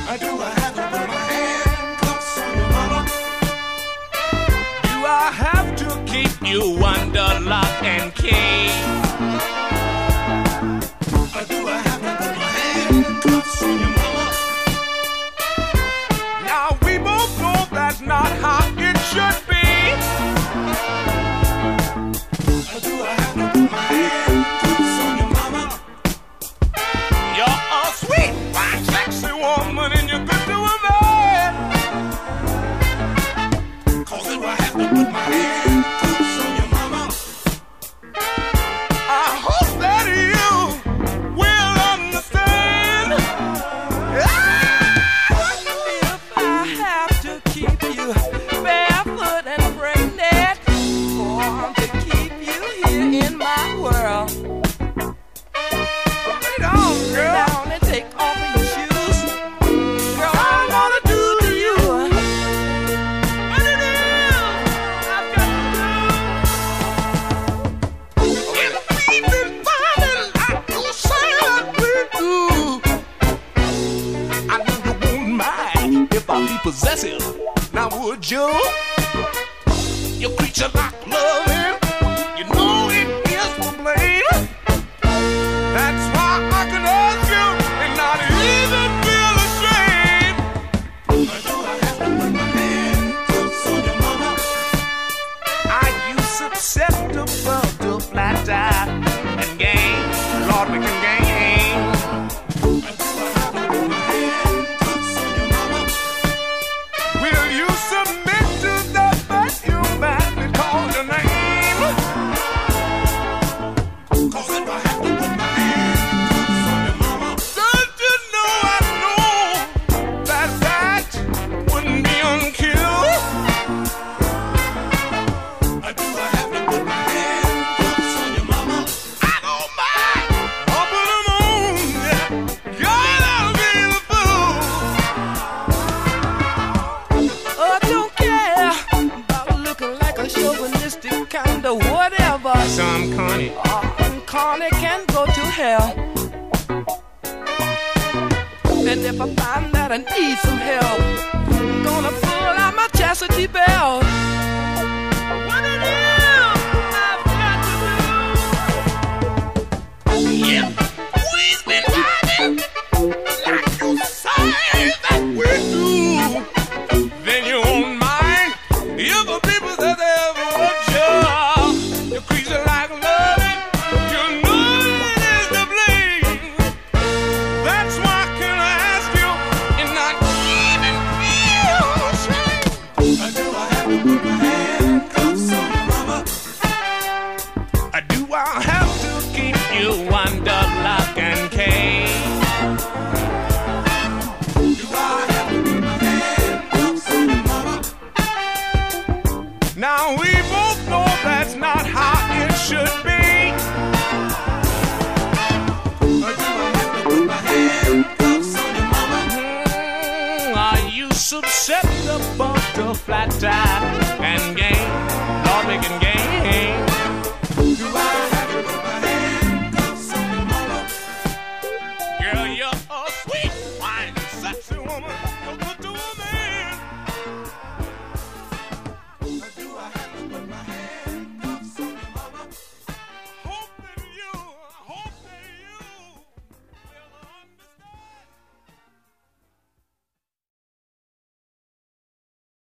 Do I have to put my handcuffs on your mama? Do I have to keep you under lock and key? Do I have to put my handcuffs on your mama? Now we both know that's not how it should be. Do I have to put my handcuffs on your mama? You're a sweet, fine, sexy woman and you're good to a man. Cause do I have to put my handcuffs on your mama? I hope that you will understand. If I have to keep you barefoot and pregnant, or to keep you here in my world. Put it on, girl. Down and take off your shoes. Girl, I wanna do to you what it is I've got to do. If we've been falling like you said we do, I know you won't mind if I be possessive. Now would you? Your creature like loving, you know it is for blame. That's why I can ask you and not even feel ashamed. Do I have to put my handcuffs on your mama? Are you susceptible to flat eye and game? Lord, we can game. Do I have to put my handcuffs on your mama? Will you submit to the best you might be called your name? Cause if I have to put my handcuffs on your mama, Don't you know I know that that wouldn't be unkilled? do I have to put my handcuffs on your mama? I don't mind. I'll put 'em on, yeah. God, I'll be the fool. I don't care about looking like a chauvinistic kind of whatever. Some corny. Corny can go to hell. And if I find that I need some help, I'm gonna pull out my chastity belt. What it is I've got to do? If we've been riding like you say that we do, then you won't mind if the people that they ever want you. You're crazy like loving, you know it is the blame. That's why I can ask you and not even feel ashamed. Do I have to put my handcuffs on your mama? Do I have to keep you under lock and key? Do I have to put my handcuffs on your mama? Now we both know that's not how it should be. Do I have to put my handcuffs on your mama? Are you susceptible to flat tire